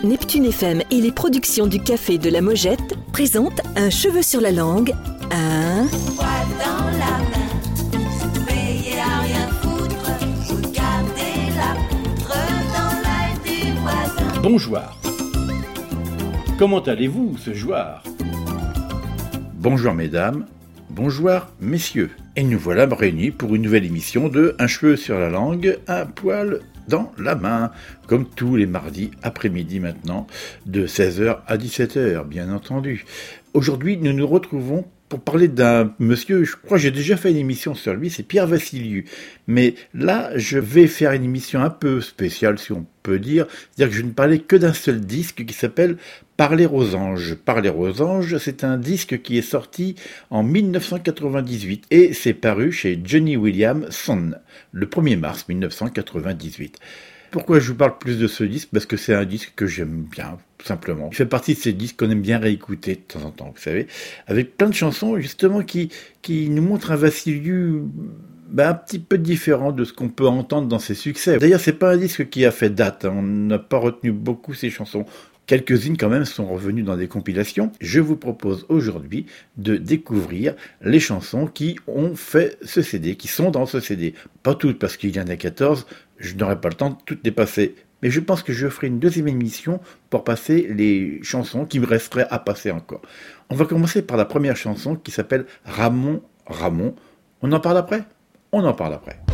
Neptune FM et les productions du Café de la Mojette présentent Un cheveu sur la langue, un... Poil dans la main, veillez à rien foutre, regardez la poutre dans l'œil du voisin. Bonjour. Comment allez-vous ce soir? Bonjour mesdames, bonjour messieurs. Et nous voilà réunis pour une nouvelle émission de Un cheveu sur la langue, un poil dans la main, comme tous les mardis après-midi maintenant, de 16h à 17h, bien entendu. Aujourd'hui, nous nous retrouvons pour parler d'un monsieur, je crois que j'ai déjà fait une émission sur lui, c'est Pierre Vassiliou. Mais là, je vais faire une émission un peu spéciale, si on peut dire. C'est-à-dire que je ne parlais que d'un seul disque qui s'appelle Parler aux anges. Parler aux anges, c'est un disque qui est sorti en 1998 et c'est paru chez Johnny Williamson le 1er mars 1998. Pourquoi je vous parle plus de ce disque? Parce que c'est un disque que j'aime bien, tout simplement. Il fait partie de ces disques qu'on aime bien réécouter de temps en temps, vous savez, avec plein de chansons justement qui nous montrent un Vassiliou un petit peu différent de ce qu'on peut entendre dans ses succès. D'ailleurs, c'est pas un disque qui a fait date, hein. On n'a pas retenu beaucoup ses chansons. Quelques-unes quand même sont revenues dans des compilations. Je vous propose aujourd'hui de découvrir les chansons qui ont fait ce CD, qui sont dans ce CD. Pas toutes, parce qu'il y en a 14, je n'aurai pas le temps de toutes les passer. Mais je pense que je ferai une deuxième émission pour passer les chansons qui me resteraient à passer encore. On va commencer par la première chanson qui s'appelle Ramon, Ramon. On en parle après ? On en parle après.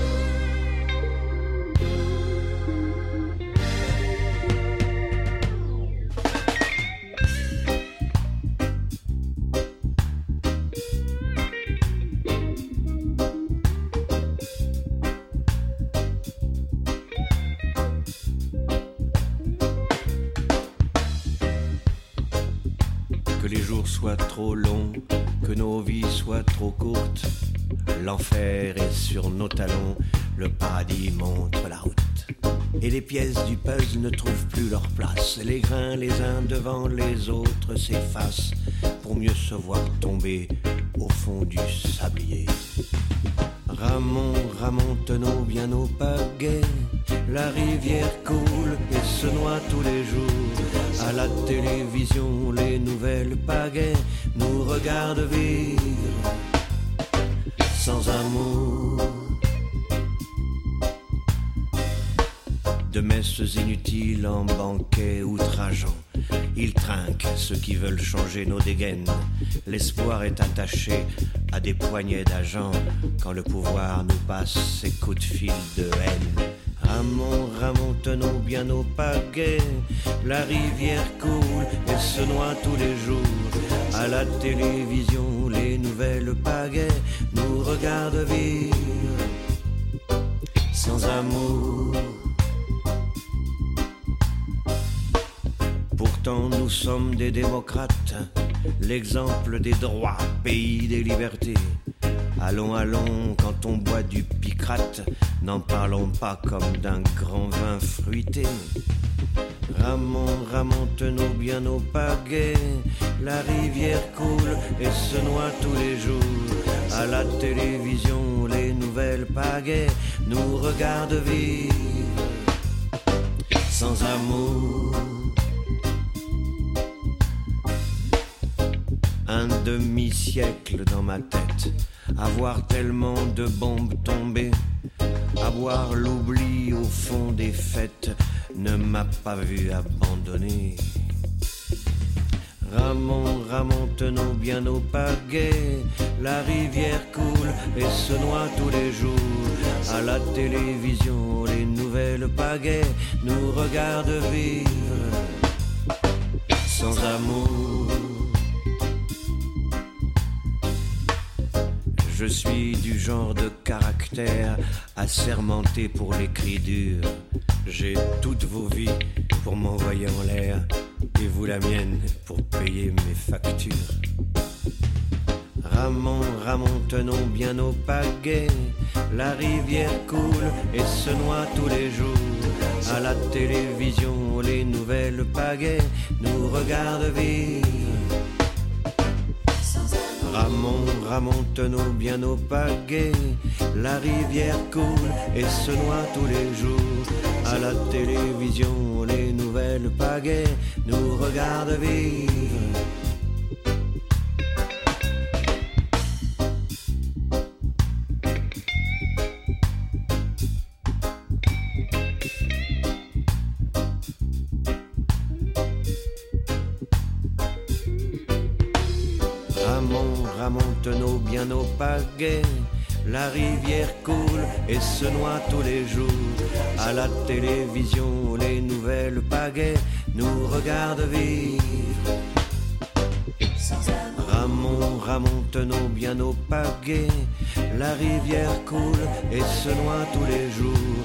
Que les jours soient trop longs, que nos vies soient trop courtes. L'enfer est sur nos talons, le paradis montre la route. Et les pièces du puzzle ne trouvent plus leur place. Les grains les uns devant les autres s'effacent pour mieux se voir tomber au fond du sablier. Ramon, remontons bien au pagaie. La rivière coule et se noie tous les jours. À la télévision, les nouvelles pagaies nous regardent vivre sans amour. De messes inutiles en banquets outrageants, ils trinquent ceux qui veulent changer nos dégaines. L'espoir est attaché à des poignets d'agents quand le pouvoir nous passe ses coups de fil de haine. Ramon, remontons bien nos pagaies. La rivière coule et se noie tous les jours. À la télévision, les nouvelles pagaies nous regardent vivre sans amour. Pourtant nous sommes des démocrates, l'exemple des droits, pays des libertés. Allons, allons, quand on boit du picrate, n'en parlons pas comme d'un grand vin fruité. Ramon, remontons bien nos pagaies. La rivière coule et se noie tous les jours. À la télévision, les nouvelles pagaies nous regardent vivre sans amour. Un demi-siècle dans ma tête, à voir tellement de bombes tomber, à voir l'oubli au fond des fêtes, ne m'a pas vu abandonner. Ramon, remontons bien nos pagaies. La rivière coule et se noie tous les jours. À la télévision, les nouvelles pagaies nous regardent vivre sans amour. Je suis du genre de caractère assermenté pour les cris durs. J'ai toutes vos vies pour m'envoyer en l'air et vous la mienne pour payer mes factures. Ramon, remontons bien nos pagaies. La rivière coule et se noie tous les jours. À la télévision, les nouvelles pagaies nous regardent vivre Remonte-nous bien au pagaie, la rivière coule et se noie tous les jours. À la télévision, les nouvelles pagaies nous regardent vivre. Remonte-nous bien au pagaie, la rivière coule et se noie tous les jours. À la télévision, les nouvelles pagaies nous regardent vivre. Remonte-nous bien au pagaie, la rivière coule et se noie tous les jours.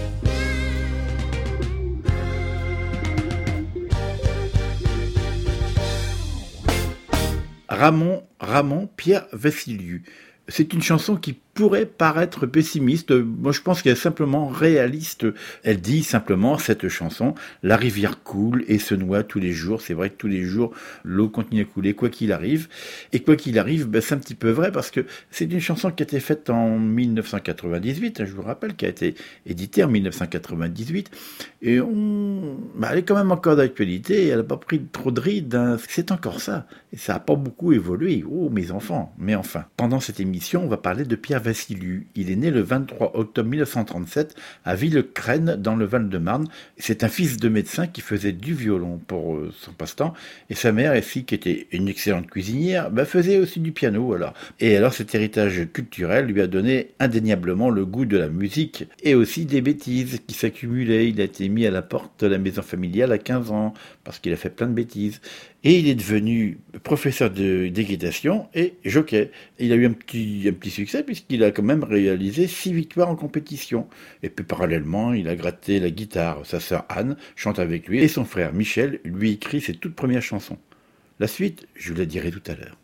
Ramon Pierre Vassiliou. C'est une chanson qui pourrait paraître pessimiste. Moi, je pense qu'elle est simplement réaliste. Elle dit simplement, cette chanson, la rivière coule et se noie tous les jours. C'est vrai que tous les jours, l'eau continue à couler, quoi qu'il arrive. Et quoi qu'il arrive, c'est un petit peu vrai parce que c'est une chanson qui a été faite en 1998, je vous rappelle, qui a été éditée en 1998. Et elle est quand même encore d'actualité. Elle n'a pas pris trop de rides. C'est encore ça. Et ça n'a pas beaucoup évolué. Oh, mes enfants. Mais enfin, pendant cette émission, on va parler de Pierre Vassiliou. Il est né le 23 octobre 1937 à Villecrène dans le Val-de-Marne. C'est un fils de médecin qui faisait du violon pour son passe-temps et sa mère, qui était une excellente cuisinière, faisait aussi du piano. Et alors cet héritage culturel lui a donné indéniablement le goût de la musique et aussi des bêtises qui s'accumulaient. Il a été mis à la porte de la maison familiale à 15 ans parce qu'il a fait plein de bêtises. Et il est devenu professeur d'équitation et jockey. Il a eu un petit succès puisqu'il a quand même réalisé 6 victoires en compétition. Et puis parallèlement, il a gratté la guitare. Sa sœur Anne chante avec lui et son frère Michel lui écrit ses toutes premières chansons. La suite, je vous la dirai tout à l'heure.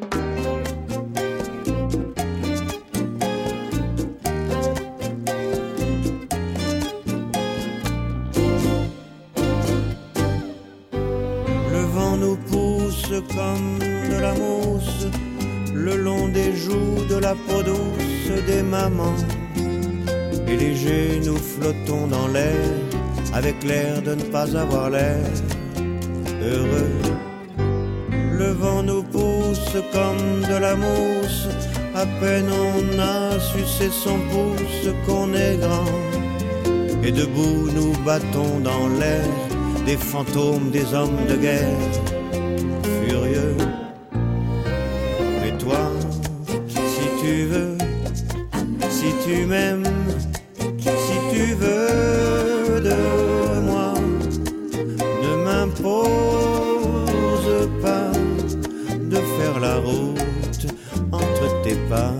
Comme de la mousse le long des joues, de la peau douce des mamans. Et léger nous flottons dans l'air avec l'air de ne pas avoir l'air heureux. Le vent nous pousse comme de la mousse, à peine on a sucé son pouce qu'on est grand. Et debout nous battons dans l'air des fantômes des hommes de guerre. Furieux. Mais toi, si tu veux, si tu m'aimes, si tu veux de moi, ne m'impose pas de faire la route entre tes pas.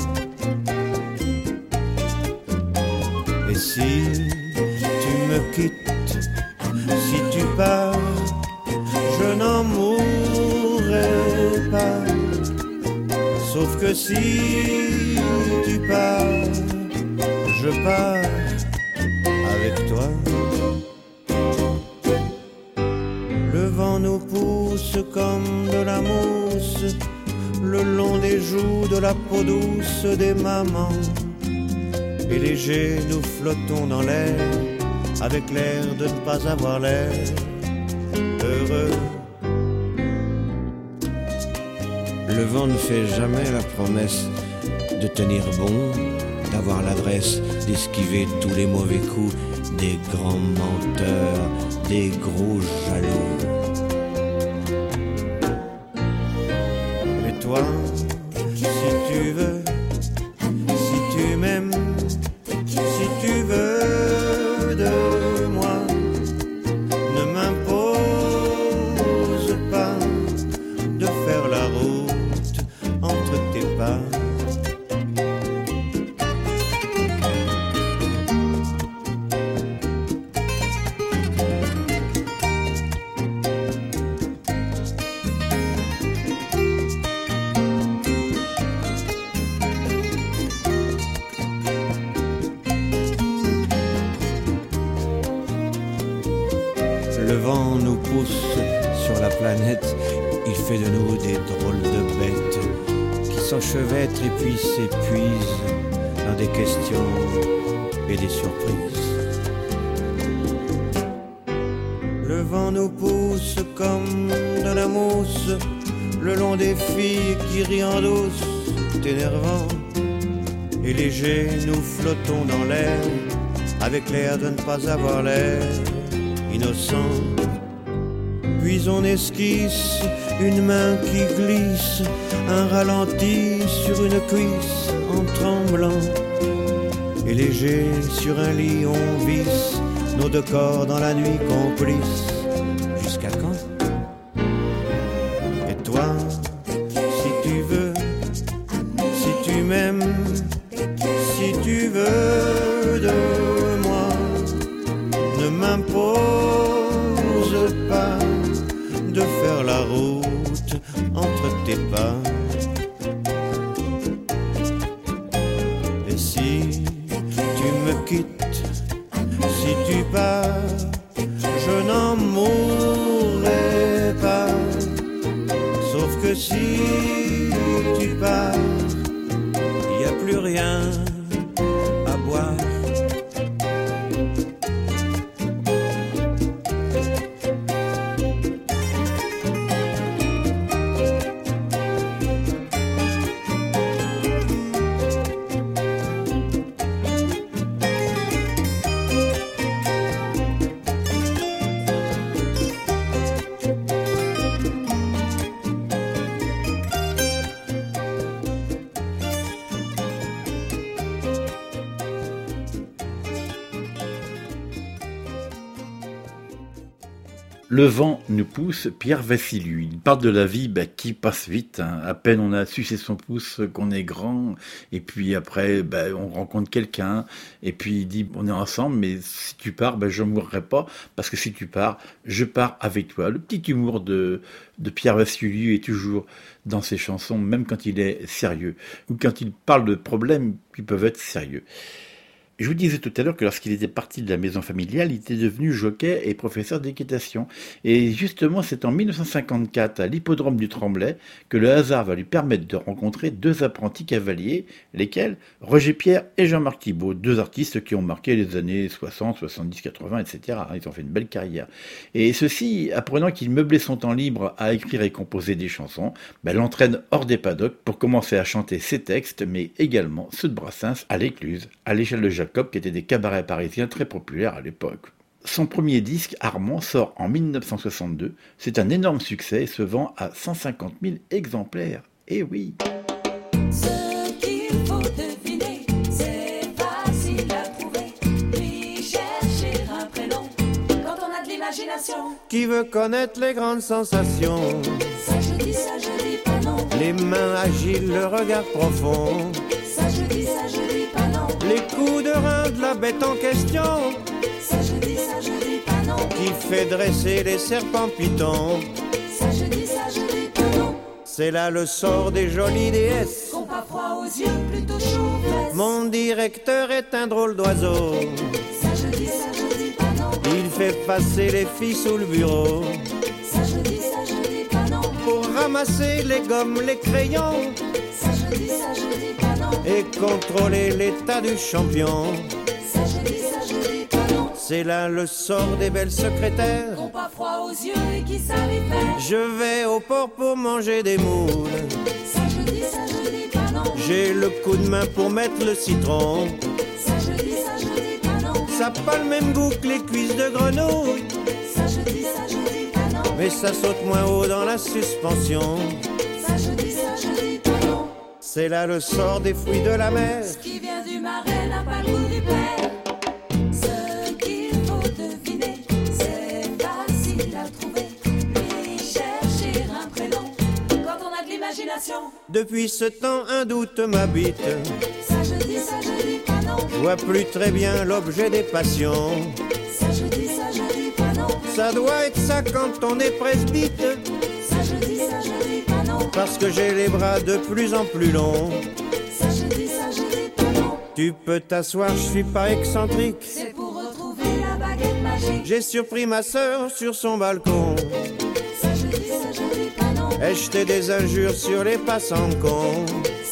Et si tu me quittes, si tu pars, je n'en mourrai pas. Sauf que si tu pars, je pars avec toi. Le vent nous pousse comme de la mousse le long des joues, de la peau douce des mamans. Et léger nous flottons dans l'air avec l'air de ne pas avoir l'air heureux. Le vent ne fait jamais la promesse de tenir bon, d'avoir l'adresse d'esquiver tous les mauvais coups des grands menteurs, des gros jaloux. Mais toi, si tu veux, si tu m'aimes, si tu veux de moi, ne m'impose pas de faire la route entre tes pas. Le vent nous pousse sur la planète, il fait de nous des drôles de bêtes. s'enchevêtre et puis s'épuise dans des questions et des surprises. Le vent nous pousse comme de la mousse le long des filles qui rient en douce, énervant et léger, nous flottons dans l'air avec l'air de ne pas avoir l'air innocent. Puis on esquisse une main qui glisse, un ralenti sur une cuisse en tremblant. Et léger sur un lit on visse nos deux corps dans la nuit complice. Jusqu'à quand? Et toi, si tu veux, si tu m'aimes, si tu veux de moi, ne m'impose pas de faire la route entre tes pas. Et si tu me quittes, si tu pars, je n'en mourrai pas. Sauf que si tu pars, il n'y a plus rien à boire. Le vent nous pousse, Pierre Vassiliou. Il parle de la vie qui passe vite. À peine on a sucé son pouce qu'on est grand. Et puis après, on rencontre quelqu'un. Et puis il dit, on est ensemble, mais si tu pars, je ne mourrai pas. Parce que si tu pars, je pars avec toi. Le petit humour de Pierre Vassiliou est toujours dans ses chansons, même quand il est sérieux. Ou quand il parle de problèmes qui peuvent être sérieux. Je vous disais tout à l'heure que lorsqu'il était parti de la maison familiale, il était devenu jockey et professeur d'équitation. Et justement, c'est en 1954, à l'hippodrome du Tremblay, que le hasard va lui permettre de rencontrer deux apprentis cavaliers, lesquels Roger Pierre et Jean-Marc Thibault, deux artistes qui ont marqué les années 60, 70, 80, etc. Ils ont fait une belle carrière. Et ceux-ci, apprenant qu'il meublait son temps libre à écrire et composer des chansons, l'entraînent hors des paddocks pour commencer à chanter ses textes, mais également ceux de Brassens à l'Écluse, à l'échelle de Jacob, qui étaient des cabarets parisiens très populaires à l'époque. Son premier disque, Armand, sort en 1962. C'est un énorme succès et se vend à 150 000 exemplaires. Eh oui! Ce qu'il faut deviner, c'est facile à trouver. Puis chercher un prénom quand on a de l'imagination. Qui veut connaître les grandes sensations? Ça je dis pas non. Les mains agiles, le regard profond. Ça je dis pas non. Les coups de rein de la bête en question. Ça je dis pas non. Qui fait dresser les serpents pitons. Ça je dis pas non. C'est là le sort des jolies déesses. Qu'on pas froid aux yeux, plutôt chaud aux fesses. Mon directeur est un drôle d'oiseau. Ça je dis pas non. Il fait passer les filles sous le bureau. Ça je dis pas non. Pour ramasser les gommes, les crayons. Ça je dis pas non. Et contrôler l'état du champion. Ça je dis pas non. C'est là le sort des belles secrétaires. Qu'on pas froid aux yeux et qui savent y faire. Je vais au port pour manger des moules. Ça je dis pas non. J'ai le coup de main pour mettre le citron. Ça je dis pas non. Ça n'a pas le même goût que les cuisses de grenouille. Ça je dis pas non. Mais ça saute moins haut dans la suspension. Ça je dis pas non. C'est là le sort des fruits de la mer. Ce qui vient du marais n'a pas le goût du père. Ce qu'il faut deviner, c'est facile à trouver. Puis chercher un prénom quand on a de l'imagination. Depuis ce temps, un doute m'habite. Ça je dis pas non. Je vois plus très bien l'objet des passions. Ça je dis pas non. Ça doit être ça quand on est presbyte. Ça je dis pas non. Parce que j'ai les bras de plus en plus longs. Ça je dis pas non. Tu peux t'asseoir, je suis pas excentrique. C'est pour retrouver la baguette magique. J'ai surpris ma sœur sur son balcon. Ça je dis pas non. Elle jetait des injures sur les passants cons.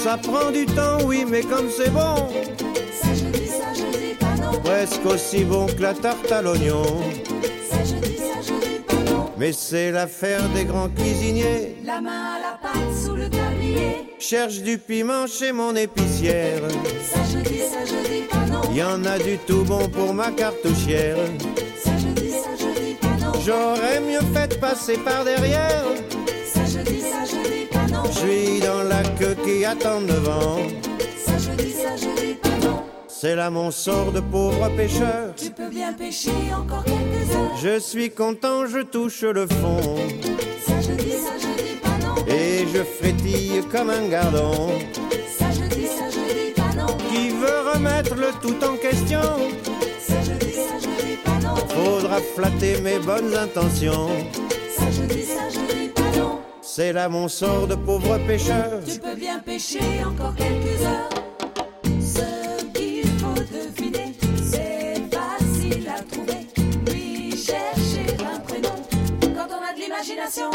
Ça prend du temps, oui, mais comme c'est bon, Ça je dis pas non. presque aussi bon que la tarte à l'oignon. Ça je dis pas non. Mais c'est l'affaire des grands cuisiniers. La main à la pâte sous le tablier. Cherche du piment chez mon épicière. Ça je dis pas non. Y en a du tout bon pour ma cartouchière. Ça je dis pas non. J'aurais mieux fait de passer par derrière. Ça je dis pas non. Je suis dans la queue qui attend devant. Ça je dis pas non. C'est là mon sort de pauvre pêcheur. Tu peux bien pêcher encore quelques heures. Je suis content, je touche le fond. Ça je dis pas non. Et je frétille comme un gardon Ça je dis pas non. qui veut remettre le tout en question. Ça je dis pas non. Faudra flatter mes bonnes intentions. Ça je dis pas non. C'est là mon sort de pauvre pêcheur. Tu peux bien pêcher encore quelques heures. Ce qu'il faut deviner, c'est facile à trouver. Lui chercher un prénom quand on a de l'imagination.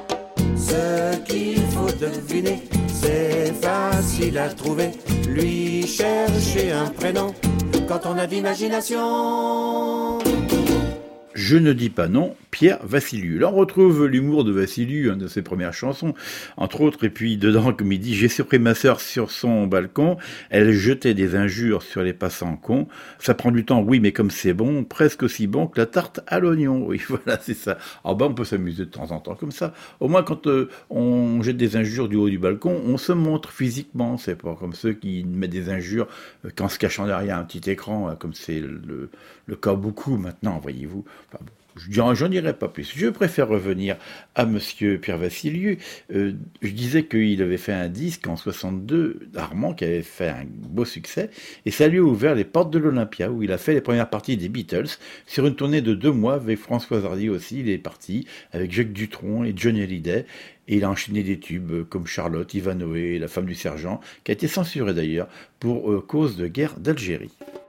Ce qu'il faut deviner, c'est facile à trouver. Lui chercher un prénom quand on a de l'imagination. Je ne dis pas non, Pierre Vassiliou. Là, on retrouve l'humour de Vassiliou, de ses premières chansons, entre autres, et puis dedans, comme il dit, j'ai surpris ma sœur sur son balcon, elle jetait des injures sur les passants cons, ça prend du temps, oui, mais comme c'est bon, presque aussi bon que la tarte à l'oignon, oui, voilà, c'est ça. Alors on peut s'amuser de temps en temps comme ça, au moins quand on jette des injures du haut du balcon, on se montre physiquement, c'est pas comme ceux qui mettent des injures qu'en se cachant derrière un petit écran, comme c'est le cas beaucoup maintenant, voyez-vous. Enfin, bon. J'en dirai pas plus. Je préfère revenir à monsieur Pierre Vassiliou. Je disais qu'il avait fait un disque en 62 d'Armand qui avait fait un beau succès et ça lui a ouvert les portes de l'Olympia où il a fait les premières parties des Beatles sur une tournée de 2 mois avec François Hardy aussi. Il est parti avec Jacques Dutronc et Johnny Hallyday et il a enchaîné des tubes comme Charlotte, Ivanhoé, La femme du sergent qui a été censuré d'ailleurs pour cause de guerre d'Algérie.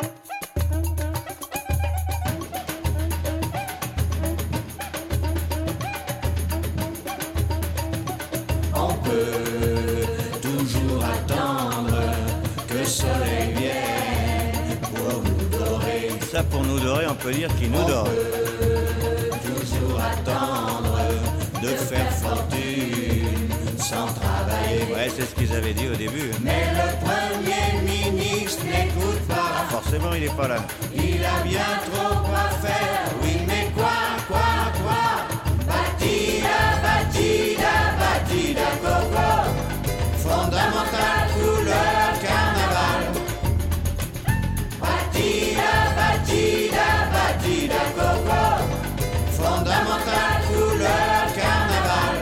Pour nous dorer, on peut dire qu'il nous dort. Toujours attendre de faire fortune sans travailler. Ouais, c'est ce qu'ils avaient dit au début. Mais le Premier ministre n'écoute pas. Forcément, il est pas là. Il a bien trop à faire. Oui, mais quoi Batida, coco. Fondamental couleur carnaval. Batida, coco. Fondamental couleur carnaval.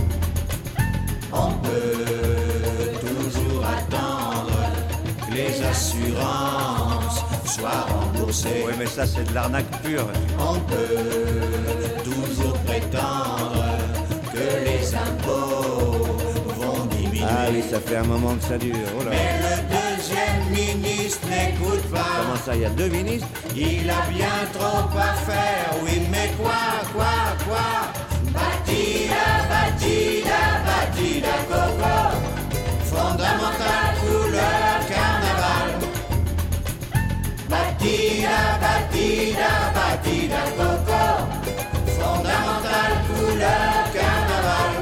On peut toujours attendre que les assurances soient remboursées. Oui, mais ça, c'est de l'arnaque pure. On peut toujours prétendre que les impôts vont diminuer. Ah oui, ça fait un moment que ça dure. Oh là. Mais le deuxième ministre n'écoute pas. Comment ça, il y a 2 ministres? Il a bien trop à faire. Oui, mais quoi Batida, coco. Fondamental couleur carnaval. Batida, coco. Fondamental couleur carnaval.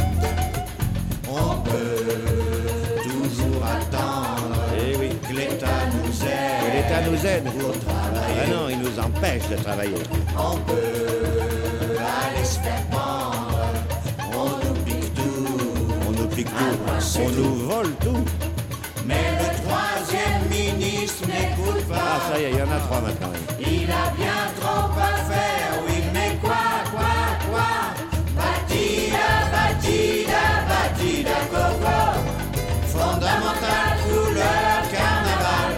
On peut toujours attendre. Eh oui. Que l'État nous aide. Et l'État nous aide. Pour travailler. Ah non, il nous empêche de travailler. On peut aller se faire pendre. On nous pique tout. On nous pique tout. On nous vole tout. Mais le troisième ministre n'écoute pas. Ah, ça y est, il y en a 3 maintenant. Il a bien trop à faire. Oui, mais quoi Batida, coco. Fondamental couleur carnaval.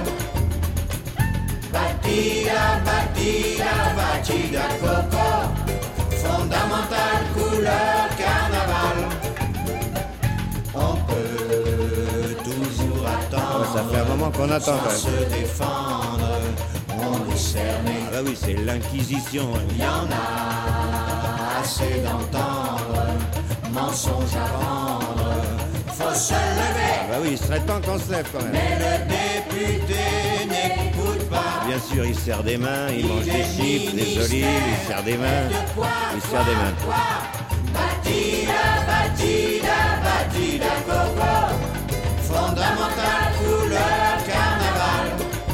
Batida, coco. Fondamental couleur carnaval. On peut toujours attendre. Ça fait un moment qu'on attend quand Sans même. se défendre, on est cerné. Ah bah oui, c'est l'inquisition. Il y en a assez d'entendre. Mensonge à vendre, faut se lever. Ah bah oui, il serait temps qu'on se lève quand même. Mais le député n'écoute pas. Bien sûr, il serre des mains, il mange des chips, des olives, il serre des mains. Il serre des mains. Batida, batida, batida, coco. Fondamental couleur carnaval.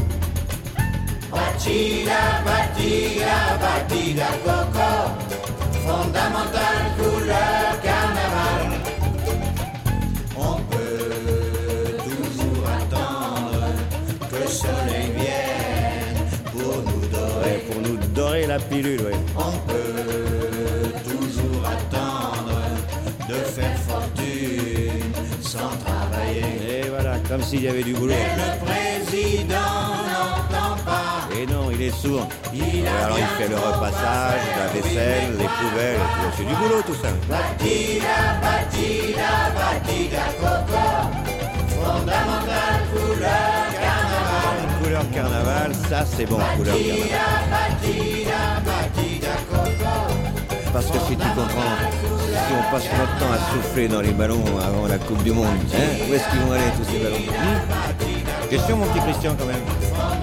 Batida, batida, batida, coco. Fondamental couleur carnaval. On peut toujours attendre que le soleil vienne pour nous dorer. Pour nous dorer la pilule, oui. On peut toujours attendre de faire fortune sans travailler. Et voilà, comme s'il y avait du boulot. Mais le président n'entend pas. Et non, il est sourd. Il a Alors il fait le repassage, la vaisselle, les poubelles. C'est du boulot tout ça. Batida, batida, batida, coco. Fondamental couleur carnaval. Couleur carnaval, ça c'est bon, couleur carnaval. Batida, batida, coco. Parce que si tu comprends, si on passe notre temps à souffler dans les ballons avant la Coupe du Monde, hein, où est-ce qu'ils vont aller tous ces ballons? Question mon petit Christian quand même.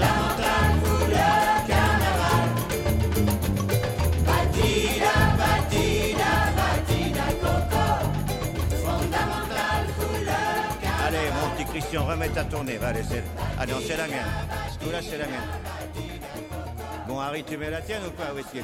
Allez mon petit Christian, remets ta tournée, va, allez, allez, c'est la mienne. Ce coup-là c'est la mienne. Bon Harry, tu mets la tienne ou pas? Où est-ce qu'il est?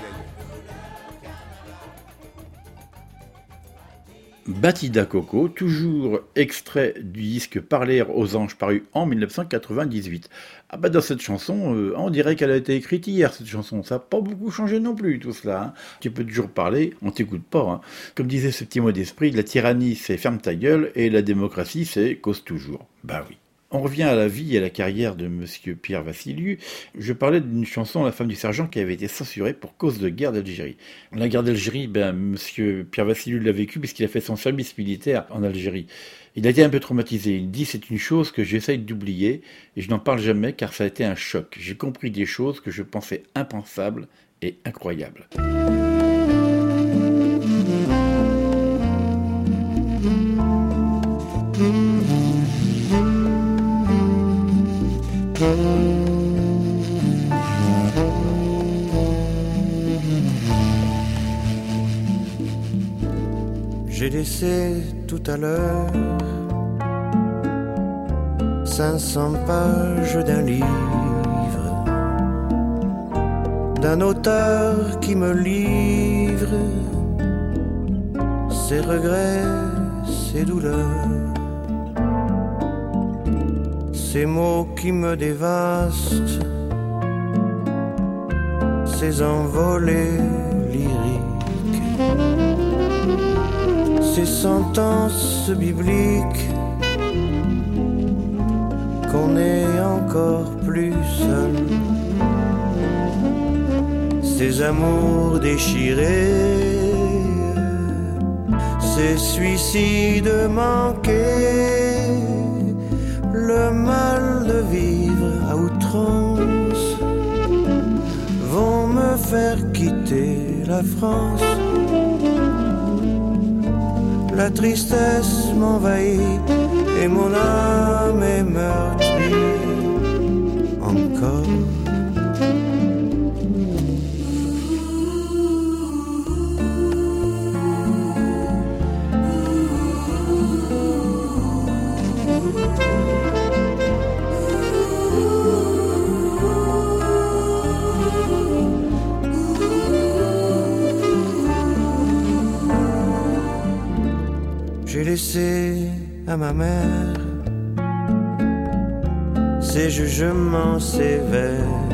Batida Coco, toujours extrait du disque Parler aux anges paru en 1998. Ah bah dans cette chanson, on dirait qu'elle a été écrite hier, cette chanson. Ça n'a pas beaucoup changé non plus, tout cela. Hein. Tu peux toujours parler, on t'écoute pas. Hein. Comme disait ce petit mot d'esprit, la tyrannie c'est ferme ta gueule et la démocratie c'est cause toujours. Bah oui. On revient à la vie et à la carrière de Monsieur Pierre Vassiliou. Je parlais d'une chanson, La femme du sergent, qui avait été censurée pour cause de guerre d'Algérie. La guerre d'Algérie, Monsieur Pierre Vassiliou l'a vécu puisqu'il a fait son service militaire en Algérie. Il a été un peu traumatisé. Il dit c'est une chose que j'essaye d'oublier et je n'en parle jamais car ça a été un choc. J'ai compris des choses que je pensais impensables et incroyables. J'ai laissé tout à l'heure 500 pages d'un livre d'un auteur qui me livre ses regrets, ses douleurs, ces mots qui me dévastent, ces envolées lyriques, ces sentences bibliques, qu'on est encore plus seul, ces amours déchirés, ces suicides manqués, le mal de vivre à outrance vont me faire quitter la France. La tristesse m'envahit et mon âme est meurtrie encore. J'ai laissé à ma mère ses jugements sévères,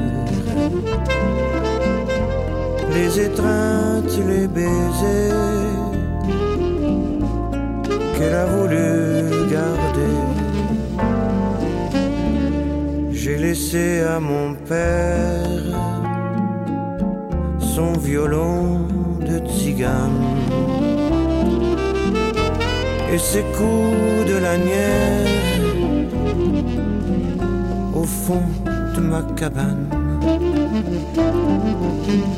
les étreintes, les baisers qu'elle a voulu garder. J'ai laissé à mon père son violon de tzigane et ses coups de lanière au fond de ma cabane.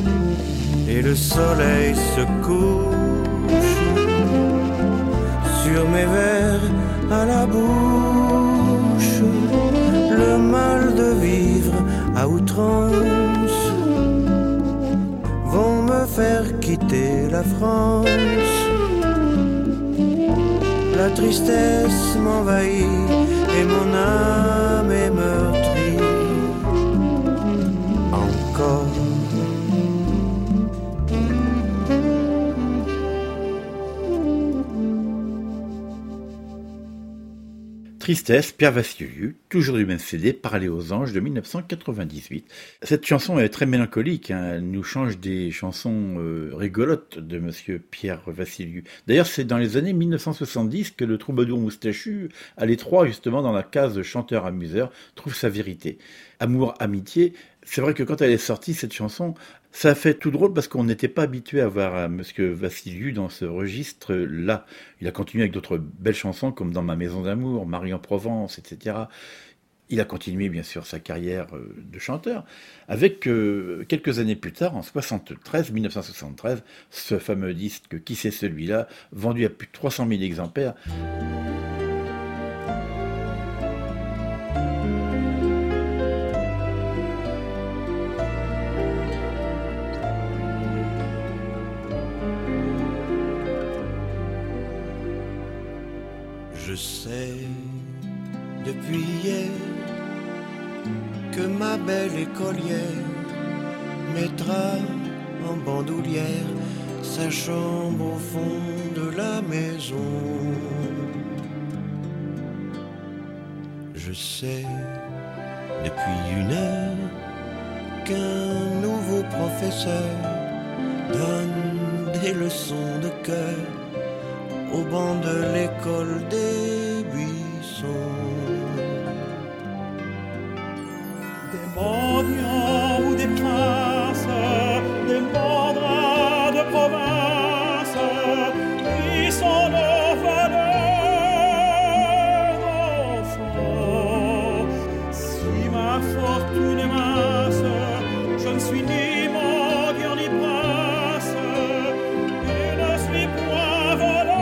Et le soleil se couche sur sur mes vers à la bouche, le mal de vivre à outrance vont me faire quitter la France. La tristesse m'envahit et mon âme est meurtrie encore. Tristesse, Pierre Vassiliou, toujours du même CD, Parler aux anges de 1998. Cette chanson est très mélancolique, hein. Elle nous change des chansons rigolotes de monsieur Pierre Vassiliou. D'ailleurs, c'est dans les années 1970 que le troubadour moustachu, à l'étroit justement dans la case chanteur-amuseur, trouve sa vérité. Amour, amitié, c'est vrai que quand elle est sortie, cette chanson, ça a fait tout drôle parce qu'on n'était pas habitué à voir monsieur Vassiliou dans ce registre-là. Il a continué avec d'autres belles chansons comme Dans ma maison d'amour, Marie en Provence, etc. Il a continué bien sûr sa carrière de chanteur avec quelques années plus tard, en 1973, ce fameux disque Qui c'est celui-là, vendu à plus de 300 000 exemplaires. Je sais depuis hier que ma belle écolière mettra en bandoulière sa chambre au fond de la maison. Je sais depuis une heure qu'un nouveau professeur donne des leçons de cœur au banc de l'école des buissons. Des mendiants ou des princes, des mandats de province, qui sont nos valeurs d'enfants. Si ma fortune est mince, je ne suis ni mendiant ni prince, et ne suis point voleur.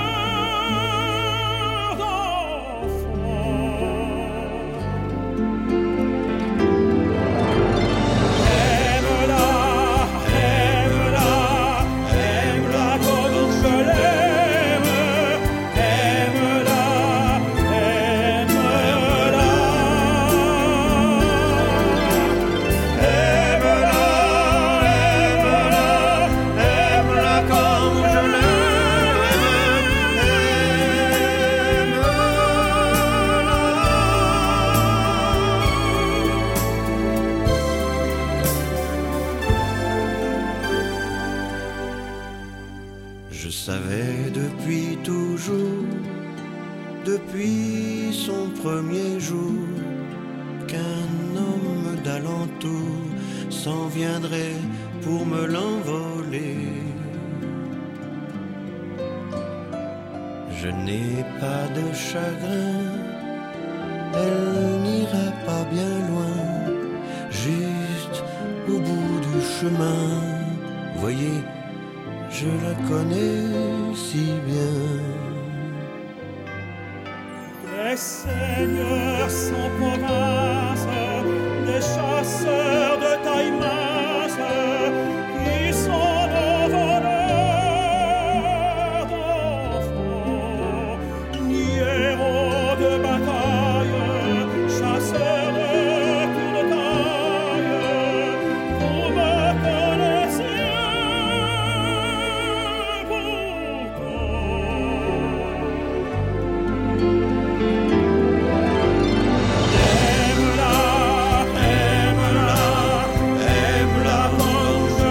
Je savais depuis toujours, depuis son premier jour, qu'un homme d'alentour s'en viendrait pour me l'envoler. Je n'ai pas de chagrin, elle n'ira pas bien loin, juste au bout du chemin. Voyez, je la connais si bien. Des seigneurs sans province, des chasseurs de taille mince, qui sont nos voleurs d'enfants, ni héros de bataille, chasseurs de toute taille, vous me connaissez. Aime-la comme je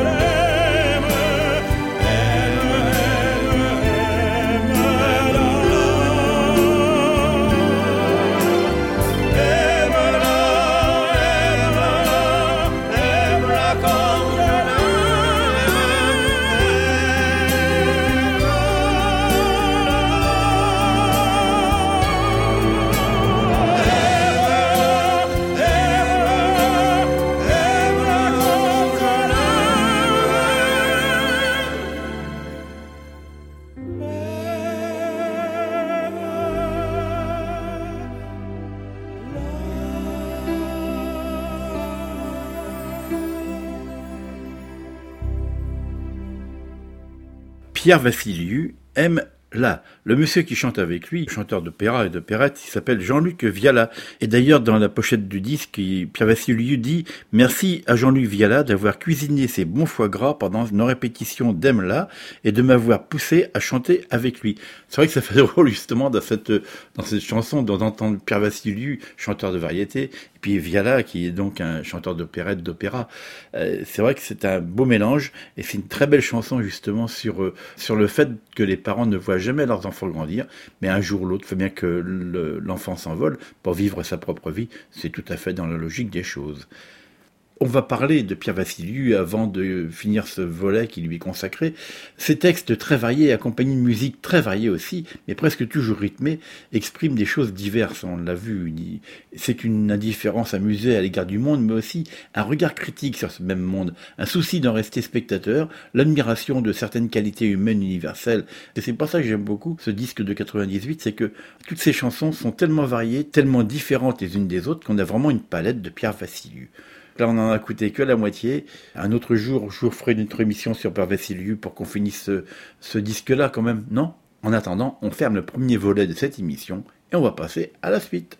Pierre Vassiliou aime là. Le monsieur qui chante avec lui, chanteur d'opéra et d'opérette, il s'appelle Jean-Luc Viala. Et d'ailleurs, dans la pochette du disque, Pierre Vassiliou dit « Merci à Jean-Luc Viala d'avoir cuisiné ses bons foie gras pendant nos répétitions d'Aime là et de m'avoir poussé à chanter avec lui. » C'est vrai que ça fait drôle justement dans cette chanson d'entendre Pierre Vassiliou, chanteur de variété, et puis Viala qui est donc un chanteur d'opérette, d'opéra. C'est vrai que c'est un beau mélange et c'est une très belle chanson justement sur le fait que les parents ne voient jamais leurs enfants grandir, mais un jour ou l'autre, il faut bien que l'enfant s'envole pour vivre sa propre vie. C'est tout à fait dans la logique des choses. On va parler de Pierre Vassiliou avant de finir ce volet qui lui est consacré. Ces textes très variés, accompagnés de musique très variée aussi, mais presque toujours rythmée, expriment des choses diverses, on l'a vu. C'est une indifférence amusée à l'égard du monde, mais aussi un regard critique sur ce même monde, un souci d'en rester spectateur, l'admiration de certaines qualités humaines universelles. Et c'est pour ça que j'aime beaucoup ce disque de 98, c'est que toutes ces chansons sont tellement variées, tellement différentes les unes des autres, qu'on a vraiment une palette de Pierre Vassiliou. Là, on n'en a écouté que la moitié. Un autre jour, je vous ferai une autre émission sur Pierre Vassiliou pour qu'on finisse ce disque-là quand même, non ? En attendant, on ferme le premier volet de cette émission et on va passer à la suite.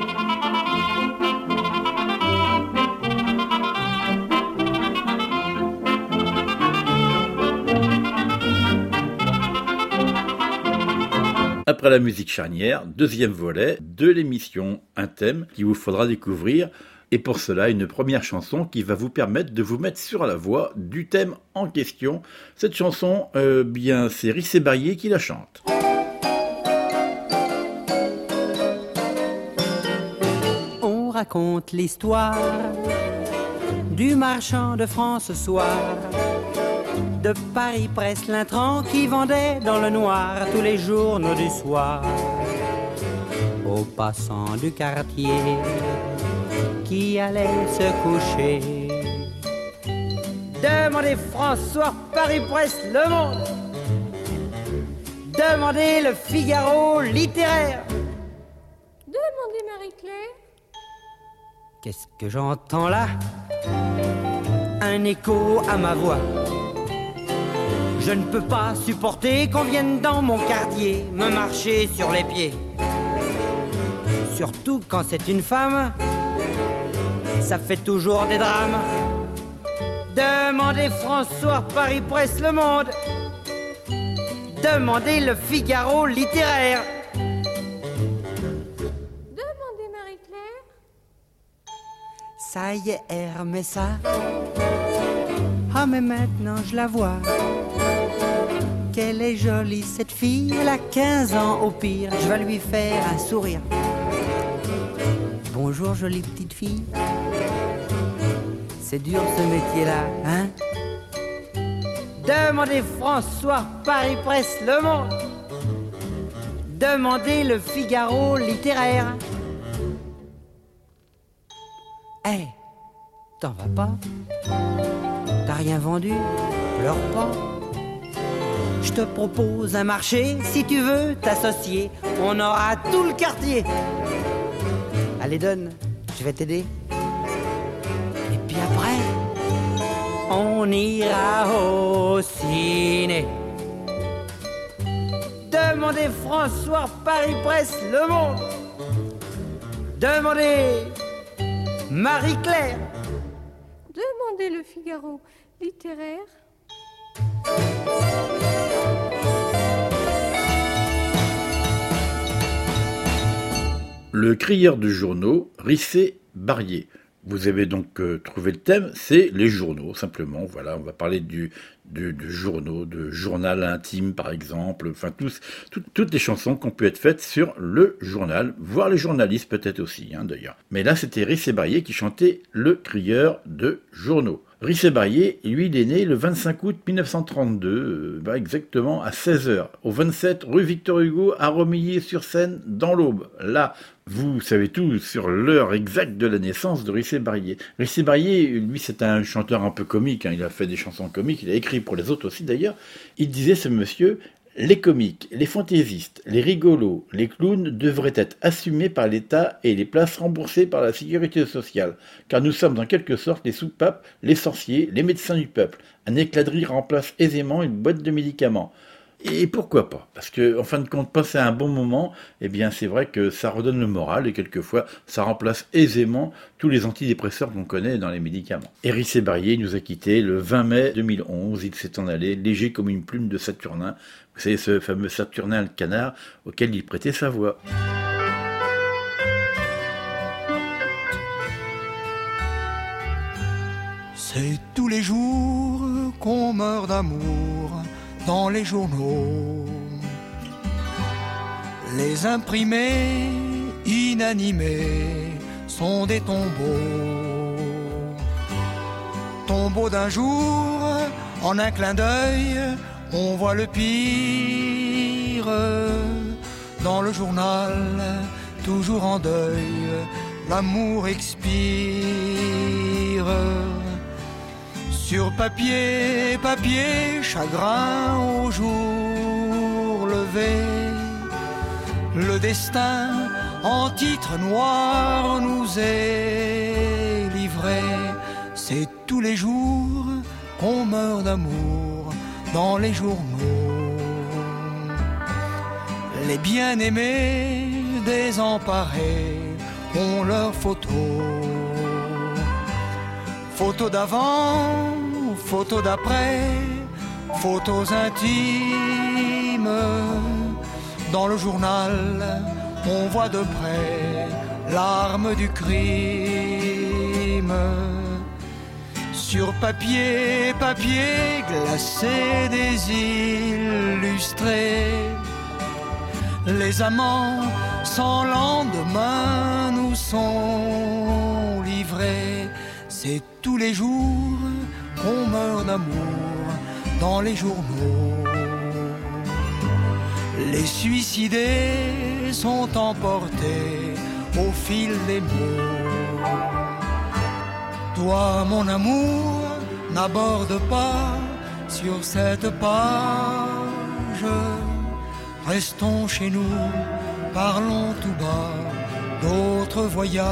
Après la musique charnière, deuxième volet de l'émission, un thème qu'il vous faudra découvrir. Et pour cela, une première chanson qui va vous permettre de vous mettre sur la voie du thème en question. Cette chanson, c'est Rissé Barrier qui la chante. On raconte l'histoire du marchand de France ce soir, de Paris Presse l'intrant qui vendait dans le noir tous les journaux du soir, aux passants du quartier qui allait se coucher. Demandez François, Paris Presse, Le Monde. Demandez le Figaro littéraire. Demandez Marie-Claire. Qu'est-ce que j'entends là? Un écho à ma voix. Je ne peux pas supporter qu'on vienne dans mon quartier me marcher sur les pieds. Surtout quand c'est une femme, ça fait toujours des drames. Demandez François, Paris Presse, Le Monde. Demandez le Figaro littéraire. Demandez Marie-Claire. Ça y est, elle remet ça. Ah mais maintenant je la vois. Qu'elle est jolie cette fille. Elle a 15 ans au pire. Je vais lui faire un sourire. Bonjour jolie petite fille. C'est dur ce métier-là, hein? Demandez François, Paris Presse, Le Monde. Demandez le Figaro littéraire. Hey, t'en vas pas? T'as rien vendu? Pleure pas. Je te propose un marché, si tu veux t'associer, on aura tout le quartier. Allez donne, je vais t'aider. Et puis après, on ira au ciné. Demandez François, Paris Presse, Le Monde. Demandez Marie-Claire. Demandez le Figaro littéraire. Le crieur de journaux, Rissé Barrier. Vous avez donc trouvé le thème, c'est les journaux, simplement. Voilà, on va parler de journaux, de journal intime, par exemple. Enfin, toutes les chansons qui ont pu être faites sur le journal, voire les journalistes peut-être aussi, d'ailleurs. Mais là, c'était Rissé Barrier qui chantait le crieur de journaux. Rissé Barrier, lui, il est né le 25 août 1932, exactement à 16h, au 27 rue Victor Hugo, à Romilly-sur-Seine, dans l'Aube. Là, vous savez tout sur l'heure exacte de la naissance de Rissé Barrier. Rissé Barrier, lui, c'est un chanteur un peu comique, il a fait des chansons comiques, il a écrit pour les autres aussi d'ailleurs. Il disait, ce monsieur, les comiques, les fantaisistes, les rigolos, les clowns devraient être assumés par l'État et les places remboursées par la sécurité sociale, car nous sommes en quelque sorte les soupapes, les sorciers, les médecins du peuple. Un éclat de rire remplace aisément une boîte de médicaments. Et pourquoi pas? Parce que, en fin de compte, passer un bon moment, eh bien, c'est vrai que ça redonne le moral et quelquefois, ça remplace aisément tous les antidépresseurs qu'on connaît dans les médicaments. Hérissé Barrier nous a quittés le 20 mai 2011. Il s'est en allé, léger comme une plume de Saturnin. Vous savez, ce fameux Saturnin le canard auquel il prêtait sa voix. C'est tous les jours qu'on meurt d'amour dans les journaux. Les imprimés inanimés sont des tombeaux. Tombeau d'un jour, en un clin d'œil, on voit le pire. Dans le journal, toujours en deuil, l'amour expire. Sur papier, papier, chagrin au jour levé. Le destin en titre noir nous est livré. C'est tous les jours qu'on meurt d'amour dans les journaux. Les bien-aimés désemparés ont leurs photos. Photos d'avant, photos d'après, photos intimes. Dans le journal, on voit de près l'arme du crime. Sur papier, papier glacé des illustrés, les amants sans lendemain nous sont livrés. C'est tous les jours qu'on meurt d'amour dans les journaux. Les suicidés sont emportés au fil des mots. Toi, mon amour, n'aborde pas sur cette page. Restons chez nous, parlons tout bas d'autres voyages.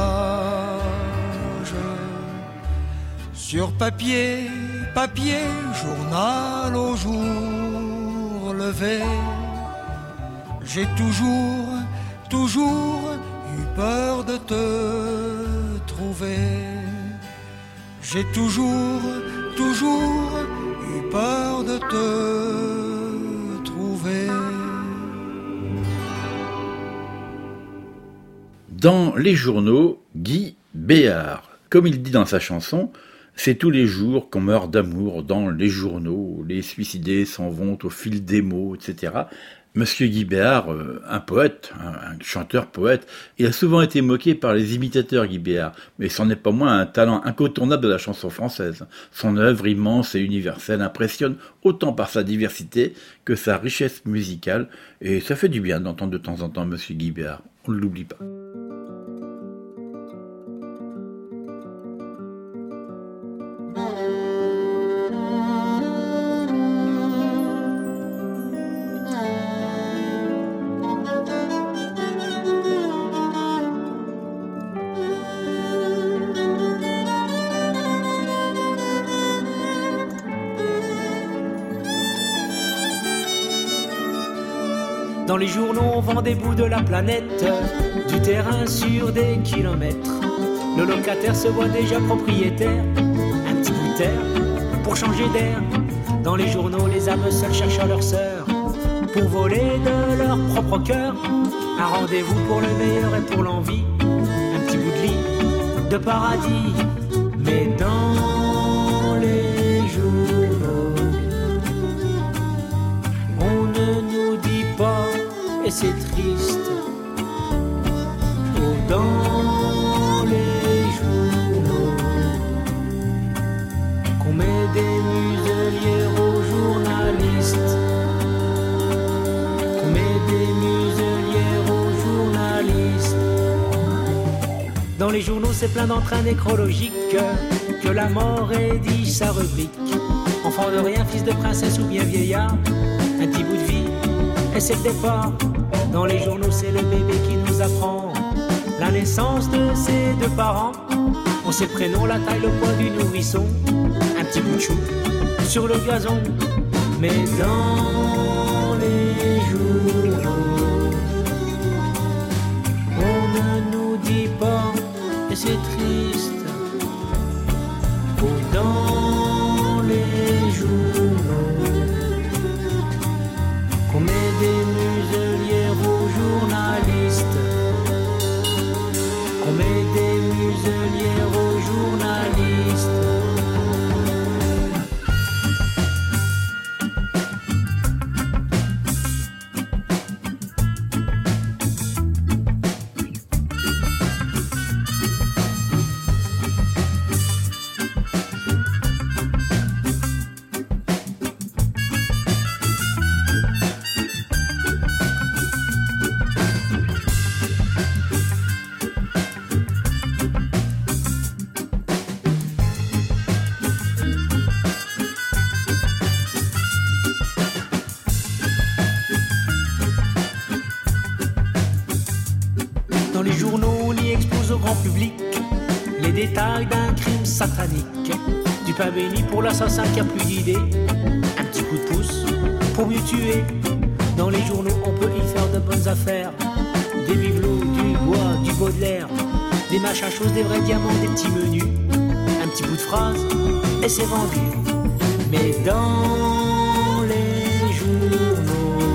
Sur papier, papier, journal au jour levé, j'ai toujours eu peur de te trouver. J'ai toujours eu peur de te trouver. Dans les journaux, Guy Béard. Comme il dit dans sa chanson, c'est tous les jours qu'on meurt d'amour dans les journaux, les suicidés s'en vont au fil des mots, etc. Monsieur Guy Béard, un poète, un chanteur-poète, il a souvent été moqué par les imitateurs Guy Béard, mais c'en est pas moins un talent incontournable de la chanson française. Son œuvre immense et universelle impressionne autant par sa diversité que sa richesse musicale, et ça fait du bien d'entendre de temps en temps Monsieur Guy Béard, on ne l'oublie pas. Dans les journaux, on vend des bouts de la planète, du terrain sur des kilomètres. Le locataire se voit déjà propriétaire, un petit bout de terre pour changer d'air. Dans les journaux, les âmes seules cherchent leur sœur pour voler de leur propre cœur. Un rendez-vous pour le meilleur et pour l'envie, un petit bout de lit de paradis. Mais dans les journaux, on ne nous dit pas, et c'est triste, oh, dans les journaux, qu'on met des muselières aux journalistes, qu'on met des muselières aux journalistes. Dans les journaux, c'est plein d'entrain nécrologique, que la mort rédige sa rubrique. Enfant de rien, fils de princesse ou bien vieillard, un petit bout de vie, et c'est le départ. Dans les journaux, c'est le bébé qui nous apprend la naissance de ses deux parents. On sait le prénom, la taille, le poids du nourrisson, un petit bout de chou sur le gazon. Mais dans journaux. On ne nous dit pas, et c'est triste, ou dans les journaux, qu'on met des muselières aux journalistes, qu'on met des muselières aux journalistes. Dans les journaux, on y expose au grand public les détails d'un crime satanique. Du pain béni pour l'assassin qui a plus d'idées, un petit coup de pouce pour mieux tuer. Dans les journaux, on peut y faire de bonnes affaires, des bibelots, du bois, du Baudelaire, des machins choses, des vrais diamants, des petits menus, un petit bout de phrase et c'est vendu. Mais dans les journaux,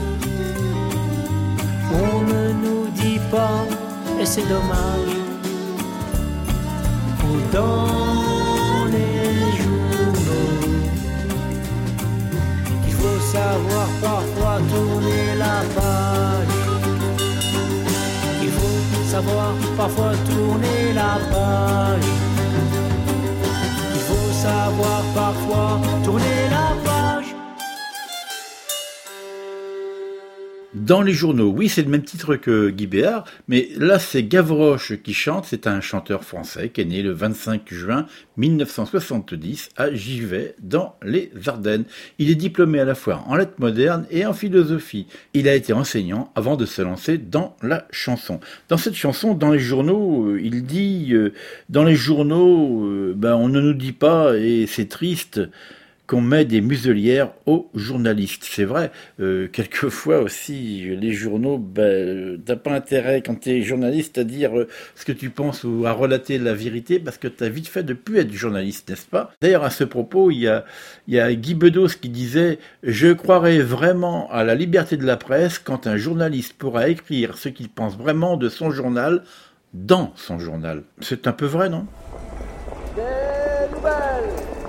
on ne nous dit pas, et c'est dommage, ou dans les journaux, il faut savoir parfois tourner la page. Il faut savoir parfois tourner la page. Il faut savoir parfois tourner la page. Dans les journaux, oui, c'est le même titre que Guy Béard, mais là, c'est Gavroche qui chante. C'est un chanteur français qui est né le 25 juin 1970 à Givet, dans les Ardennes. Il est diplômé à la fois en lettres modernes et en philosophie. Il a été enseignant avant de se lancer dans la chanson. Dans cette chanson, dans les journaux, il dit dans les journaux, on ne nous dit pas, et c'est triste, qu'on met des muselières aux journalistes. C'est vrai, quelquefois aussi, les journaux, t'as pas intérêt, quand t'es journaliste, à dire ce que tu penses ou à relater la vérité, parce que t'as vite fait de plus être journaliste, n'est-ce pas? D'ailleurs, à ce propos, il y a Guy Bedos qui disait « Je croirais vraiment à la liberté de la presse quand un journaliste pourra écrire ce qu'il pense vraiment de son journal dans son journal. » C'est un peu vrai, non? Des nouvelles,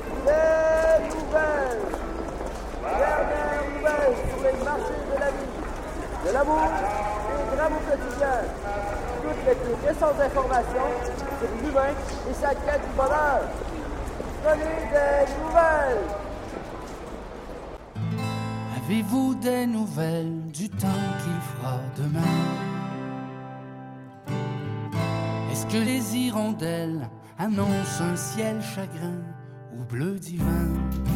dernières nouvelles sur les marchés de la vie, de l'amour et des drames au quotidien. Toutes les plus récentes informations sur l'humain et sa quête du bonheur. Prenez des nouvelles. Avez-vous des nouvelles du temps qu'il fera demain? Est-ce que les hirondelles annoncent un ciel chagrin ou bleu divin?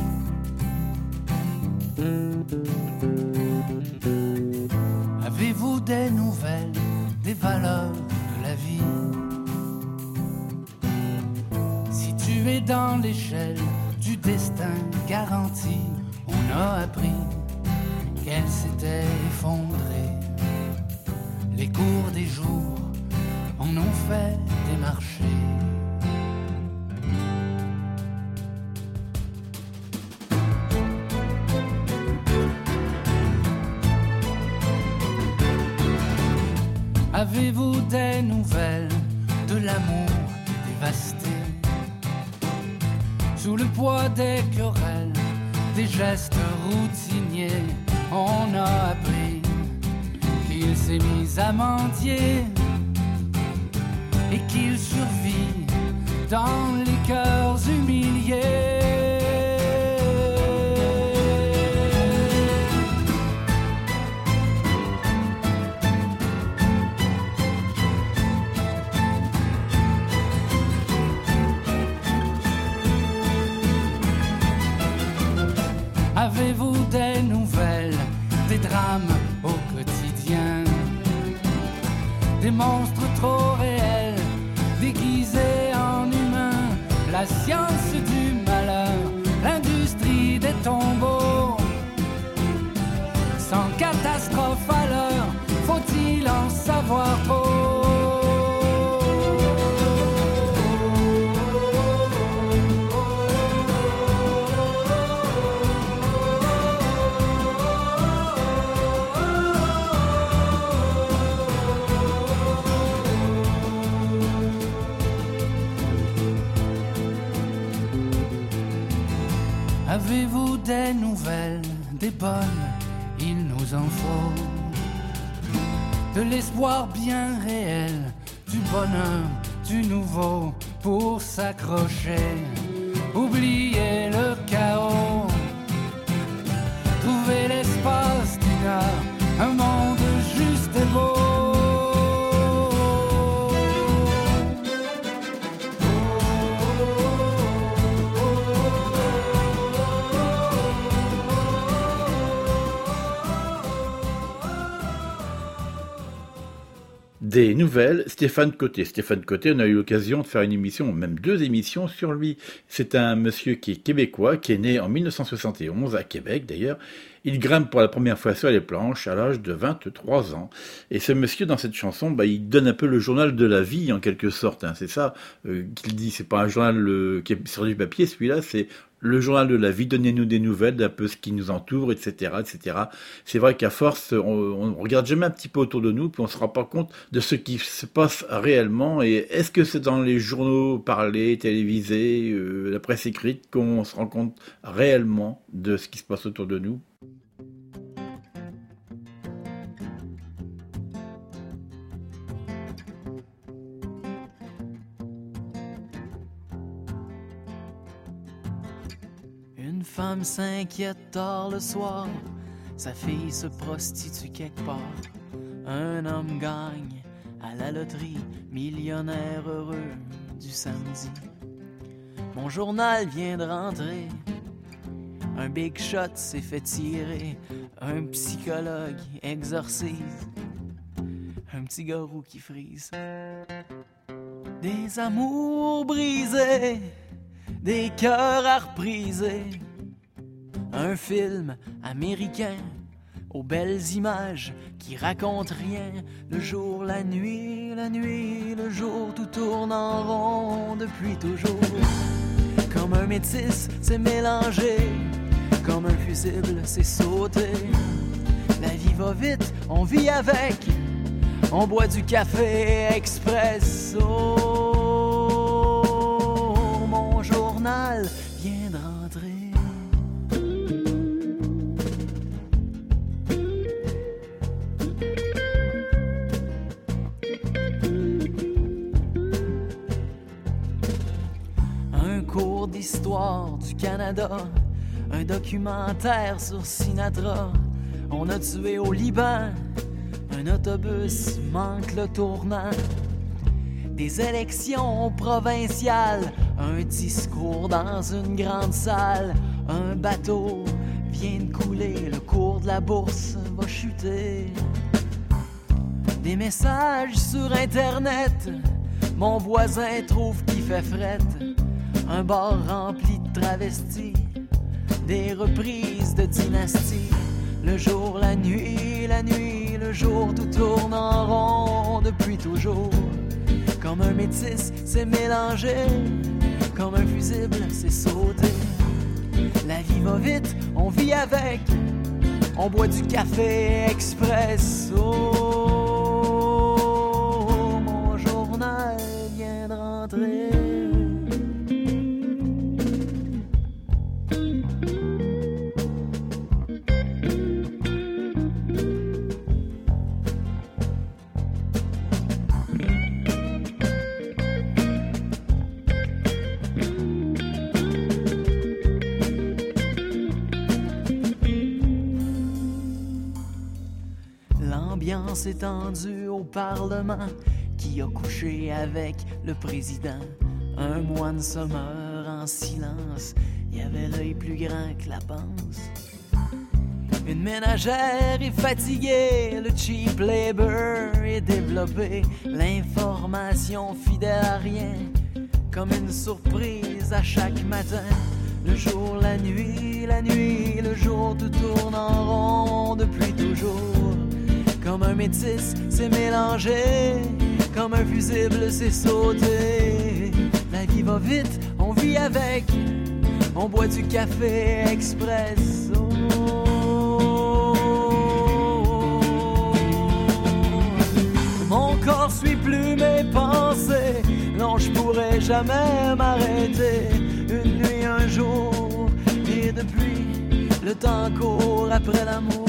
Avez-vous des nouvelles des valeurs de la vie? Situé dans l'échelle du destin garanti, on a appris qu'elle s'était effondrée. Les cours des jours en ont fait des marchés. Avez-vous des nouvelles de l'amour dévasté? Sous le poids des querelles, des gestes routiniers, on a appris qu'il s'est mis à mendier et qu'il survit dans les cœurs humiliés. Avez-vous des nouvelles, des drames au quotidien? Des monstres trop réels, déguisés en humains, la science du malheur, l'industrie des tombeaux, sans catastrophe alors, faut-il en savoir trop? Avez-vous des nouvelles, des bonnes? Il nous en faut. De l'espoir bien réel, du bonheur, du nouveau pour s'accrocher. Oubliez le chaos, trouver l'espace d'une heure, un monde juste et beau. Des nouvelles, Stéphane Côté. Stéphane Côté, on a eu l'occasion de faire une émission, même 2 émissions sur lui. C'est un monsieur qui est québécois, qui est né en 1971, à Québec d'ailleurs. Il grimpe pour la première fois sur les planches à l'âge de 23 ans. Et ce monsieur, dans cette chanson, il donne un peu le journal de la vie, en quelque sorte. Hein. C'est ça qu'il dit. C'est pas un journal qui est sur du papier, celui-là, c'est le journal de la vie, donnez-nous des nouvelles d'un peu ce qui nous entoure, etc., etc. C'est vrai qu'à force, on regarde jamais un petit peu autour de nous, puis on se rend pas compte de ce qui se passe réellement. Et est-ce que c'est dans les journaux parlés, télévisés, la presse écrite, qu'on se rend compte réellement de ce qui se passe autour de nous? Une femme s'inquiète tard le soir, sa fille se prostitue quelque part. Un homme gagne à la loterie, millionnaire heureux du samedi. Mon journal vient de rentrer, un big shot s'est fait tirer, un psychologue exorcise, un petit garou qui frise. Des amours brisés, des cœurs à repriser. Un film américain aux belles images qui racontent rien. Le jour, la nuit, le jour, tout tourne en rond depuis toujours. Comme un métis, c'est mélangé. Comme un fusible, c'est sauté. La vie va vite, on vit avec. On boit du café expresso. Mon journal vient de rentrer. Un cours d'histoire du Canada, un documentaire sur Sinatra. On a tué au Liban, un autobus manque le tournant. Des élections provinciales, un discours dans une grande salle. Un bateau vient de couler, le cours de la bourse va chuter. Des messages sur Internet, mon voisin trouve qu'il fait frette. Un bar rempli de travestis, des reprises de dynastie. Le jour, la nuit, le jour, tout tourne en rond depuis toujours. Comme un métis, c'est mélangé. Comme un fusible, c'est sauté. La vie va vite, on vit avec. On boit du café expresso. Mon journal vient de rentrer. L'ambiance est tendue au Parlement qui a couché avec le président. Un moine se meurt en silence, il y avait l'œil plus grand que la panse. Une ménagère est fatiguée, le cheap labor est développé. L'information fidèle à rien, comme une surprise à chaque matin. Le jour, la nuit, le jour, tout tourne en rond depuis toujours. Comme un métis, c'est mélangé. Comme un fusible, c'est sauté. La vie va vite, on vit avec. On boit du café expresso. Mon corps suit plus mes pensées. Non, je pourrais jamais m'arrêter. Une nuit, un jour, et depuis, le temps court après l'amour.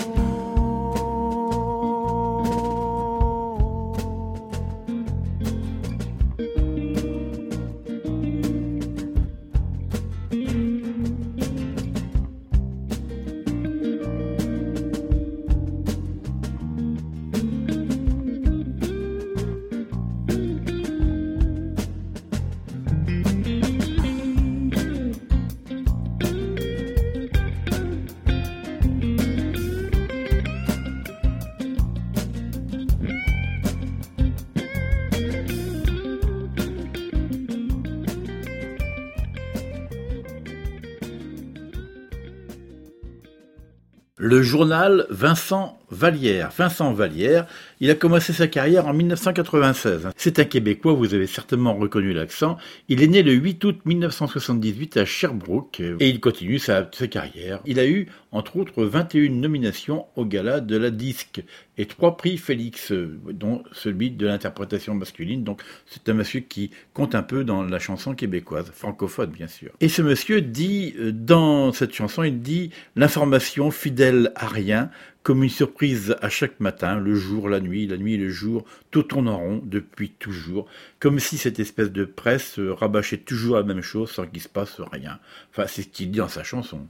Le journal Vincent Vallière. Vincent Vallière, il a commencé sa carrière en 1996. C'est un Québécois, vous avez certainement reconnu l'accent. Il est né le 8 août 1978 à Sherbrooke et il continue sa carrière. Il a eu, entre autres, 21 nominations au Gala de la Disque et 3 prix Félix, dont celui de l'interprétation masculine. Donc c'est un monsieur qui compte un peu dans la chanson québécoise, francophone bien sûr. Et ce monsieur dit, dans cette chanson, il dit « L'information fidèle à rien ». Comme une surprise à chaque matin, le jour, la nuit et le jour, tout tourne en rond depuis toujours, comme si cette espèce de presse rabâchait toujours la même chose sans qu'il se passe rien. Enfin, c'est ce qu'il dit dans sa chanson.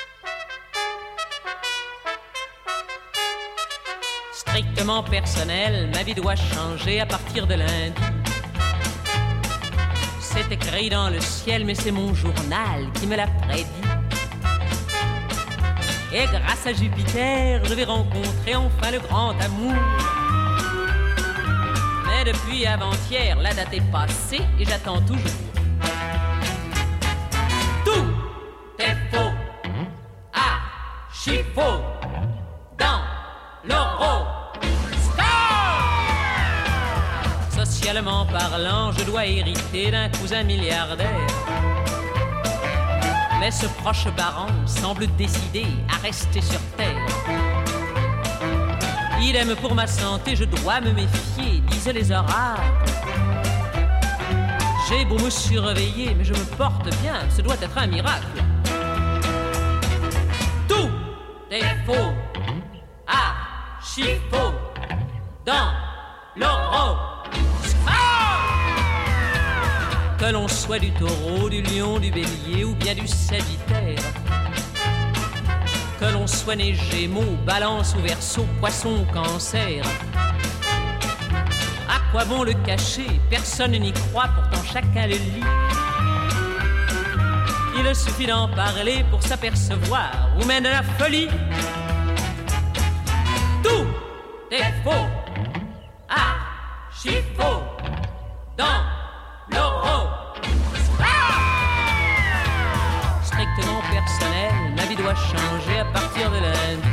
Strictement personnel, ma vie doit changer à partir de lundi. C'est écrit dans le ciel, mais c'est mon journal qui me l'a prédit. Et grâce à Jupiter, je vais rencontrer enfin le grand amour. Mais depuis avant-hier, la date est passée et j'attends toujours. Tout est faux, archi faux, dans l'horoscope. Socialement parlant, je dois hériter d'un cousin milliardaire. Mais ce proche baron semble décidé à rester sur terre. Il aime pour ma santé, je dois me méfier, disent les oracles. J'ai beau me surveiller, mais je me porte bien, ce doit être un miracle. Tout est faux, archi faux, dans l'horoscope. Que l'on soit du taureau, du lion, du bélier ou bien du sagittaire. Que l'on soit né gémeaux, balance ou verseau, poisson ou cancer. À quoi bon le cacher? Personne n'y croit, pourtant chacun le lit. Il suffit d'en parler pour s'apercevoir où mène la folie. Tout est faux, archi faux, dans l'horoscope. Strictement personnel, ma vie doit changer à partir de lundi.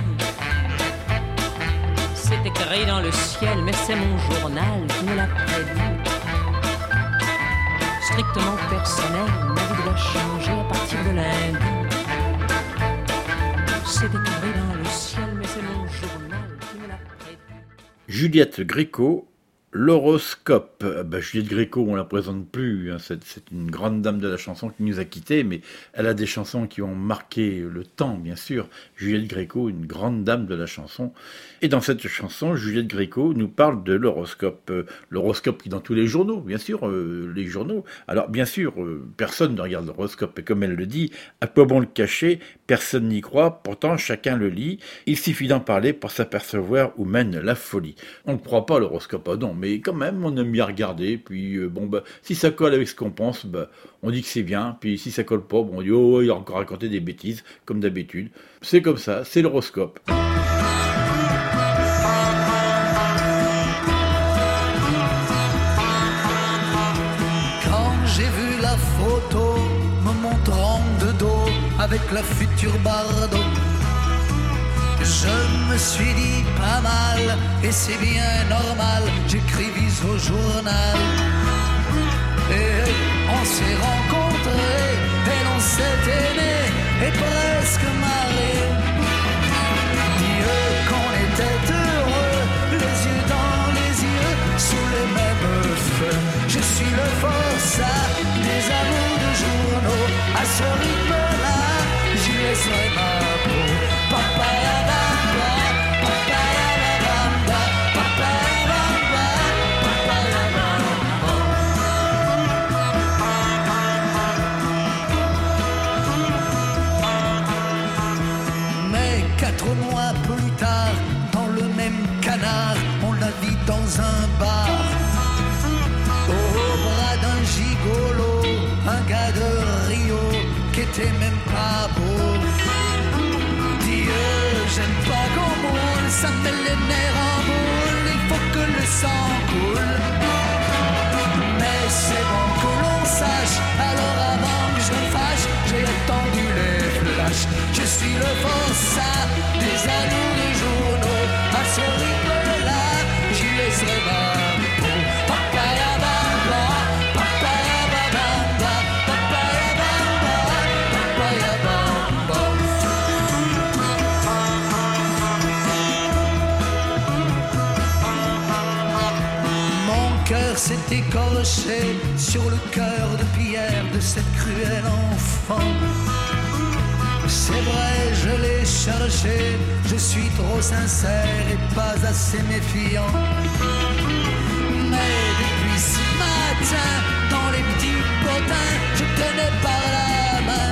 C'est écrit dans le ciel, mais c'est mon journal qui me l'a prédit. Strictement personnel, ma vie doit changer à partir de lundi. C'est écrit dans le ciel, mais c'est mon journal qui me l'a prédit. Juliette Gréco, l'horoscope. Juliette Gréco, on la présente plus, hein. C'est une grande dame de la chanson qui nous a quittés, mais elle a des chansons qui ont marqué le temps, bien sûr. Juliette Gréco, une grande dame de la chanson. Et dans cette chanson, Juliette Gréco nous parle de l'horoscope. L'horoscope qui est dans tous les journaux, bien sûr, les journaux. Alors, bien sûr, personne ne regarde l'horoscope. Et comme elle le dit, à quoi bon le cacher? Personne n'y croit, pourtant chacun le lit. Il suffit d'en parler pour s'apercevoir où mène la folie. On ne croit pas à l'horoscope, non, mais quand même, on aime bien regarder. Puis, si ça colle avec ce qu'on pense, on dit que c'est bien. Puis, si ça colle pas, on dit, oh, il a encore raconté des bêtises, comme d'habitude. C'est comme ça, c'est l'horoscope. Quand j'ai vu la photo me montrant de dos avec la future Bardot. Je me suis dit pas mal, et c'est bien normal, j'écrivis au journal. Et on s'est rencontrés, et l'on s'est aimé, et presque marré. Dieu qu'on était heureux, les yeux dans les yeux, sous les mêmes feux. Je suis le forçat des amours de journaux, à ce rythme-là, j'y laisserai ma peau. Papaya bamba, papaya bamba, papaya bamba, papaya bamba. Mais 4 mois plus tard, dans le même canard, on la vit dans un bar. Au bras d'un gigolo, un gars de Rio, qui était même pas beau. J'aime pas qu'on moule, ça met les nerfs en boule, il faut que le sang coule. Mais c'est bon que l'on sache, alors avant que je me fâche, j'ai attendu les flashs. Je suis le forçat des anneaux de journaux, à ce rythme-là, j'y laisserai ma peau. Papaya bamba, papaya bamba, papaya bamba, papaya bamba. Cœur s'est écorché sur le cœur de pierre de cette cruelle enfant. C'est vrai, je l'ai cherché, je suis trop sincère et pas assez méfiant. Mais depuis ce matin, dans les petits potins, je tenais par la main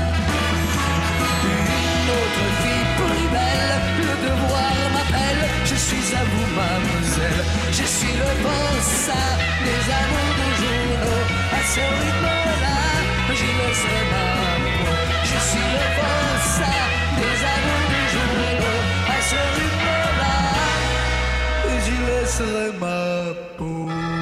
une autre fille plus belle, le devoir m'appelle, je suis à vous mademoiselle. Je suis le forçat des amours de journaux, à ce rythme-là, j'y laisserai ma peau. Je suis le forçat des amours de journaux, à ce rythme-là, j'y laisserai ma peau.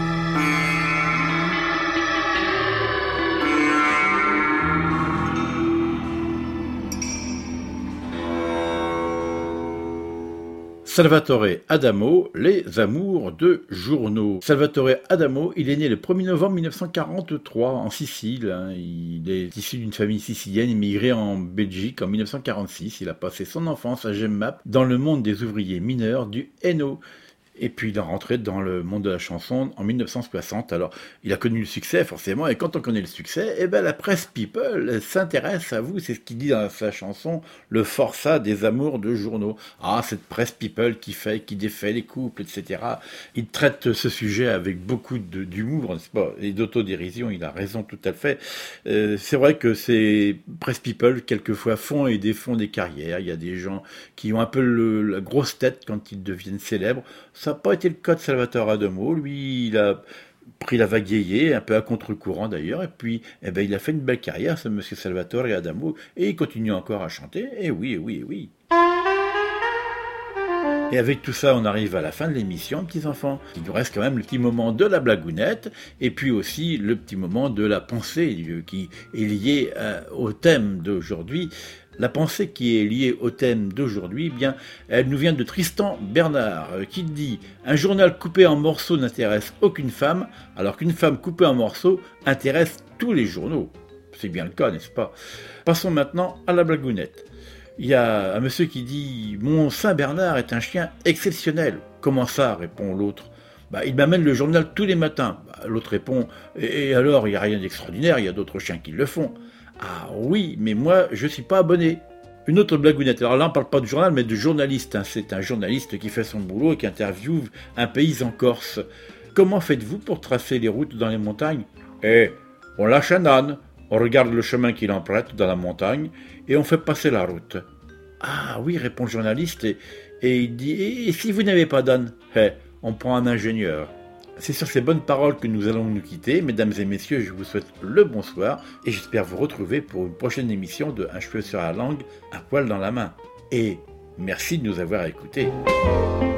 Salvatore Adamo, les amours de journaux. Salvatore Adamo, il est né le 1er novembre 1943 en Sicile. Il est issu d'une famille sicilienne, immigré en Belgique en 1946. Il a passé son enfance à Gemmap, dans le monde des ouvriers mineurs du Hainaut. Et puis il est rentré dans le monde de la chanson en 1960. Alors il a connu le succès forcément, et quand on connaît le succès, eh ben la presse people s'intéresse à vous. C'est ce qu'il dit dans sa chanson, le forçat des amours de journaux. Ah, cette presse people qui défait les couples, etc. Il traite ce sujet avec beaucoup d'humour, n'est-ce pas, et d'autodérision. Il a raison tout à fait. C'est vrai que ces presse people quelquefois font et défont des carrières. Il y a des gens qui ont un peu la grosse tête quand ils deviennent célèbres. Ça n'a pas été le cas de Salvatore Adamo. Lui, il a pris la vague yéyé, un peu à contre-courant d'ailleurs, et puis il a fait une belle carrière, ce monsieur Salvatore Adamo, et il continue encore à chanter, et oui. Et avec tout ça, on arrive à la fin de l'émission, petits enfants. Il nous reste quand même le petit moment de la blagounette, et puis aussi le petit moment de la pensée, qui est liée au thème d'aujourd'hui. La pensée qui est liée au thème d'aujourd'hui, bien, elle nous vient de Tristan Bernard, qui dit « Un journal coupé en morceaux n'intéresse aucune femme, alors qu'une femme coupée en morceaux intéresse tous les journaux. » C'est bien le cas, n'est-ce pas? Passons maintenant à la blagounette. Il y a un monsieur qui dit « Mon Saint-Bernard est un chien exceptionnel. » « Comment ça ?» répond l'autre. « Il m'amène le journal tous les matins. » L'autre répond « Et alors, il n'y a rien d'extraordinaire, il y a d'autres chiens qui le font. » Ah oui, mais moi, je ne suis pas abonné. Une autre blagounette. Alors là, on ne parle pas de journal, mais de journaliste. C'est un journaliste qui fait son boulot et qui interviewe un paysan corse. Comment faites-vous pour tracer les routes dans les montagnes? On lâche un âne, on regarde le chemin qu'il emprunte dans la montagne et on fait passer la route. Ah oui, répond le journaliste, et il dit, et si vous n'avez pas d'âne? On prend un ingénieur. C'est sur ces bonnes paroles que nous allons nous quitter. Mesdames et messieurs, je vous souhaite le bonsoir et j'espère vous retrouver pour une prochaine émission de Un cheveu sur la langue, un poil dans la main. Et merci de nous avoir écoutés.